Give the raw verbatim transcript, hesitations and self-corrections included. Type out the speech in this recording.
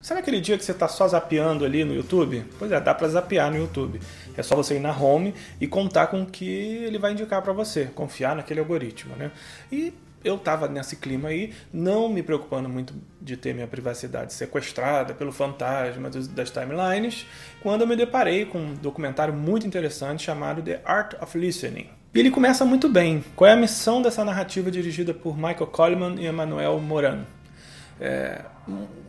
Sabe aquele dia que você está só zapeando ali no YouTube? Pois é, dá para zapear no YouTube. É só você ir na home e contar com o que ele vai indicar para você, confiar naquele algoritmo, né? E eu estava nesse clima aí, não me preocupando muito de ter minha privacidade sequestrada pelo fantasma das timelines, quando eu me deparei com um documentário muito interessante chamado The Art of Listening. E ele começa muito bem. Qual é a missão dessa narrativa dirigida por Michael Coleman e Emmanuel Moran? É